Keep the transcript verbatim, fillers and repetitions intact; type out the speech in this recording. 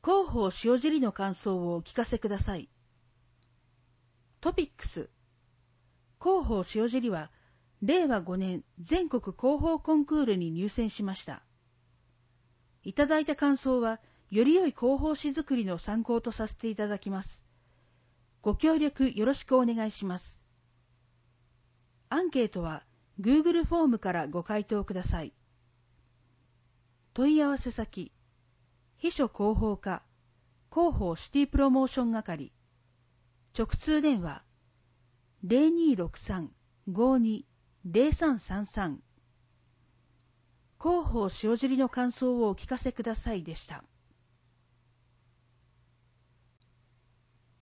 広報塩尻の感想をお聞かせください。トピックス。広報塩尻は、れいわごねん全国広報コンクールに入選しました。いただいた感想は、より良い広報誌作りの参考とさせていただきます。ご協力よろしくお願いします。アンケートは Google フォームからご回答ください。問い合わせ先、秘書広報課、広報シティプロモーション係、直通電話 ゼロにーろくさん ごーにー ゼロさんさんさん 広報塩尻の感想をお聞かせくださいでした。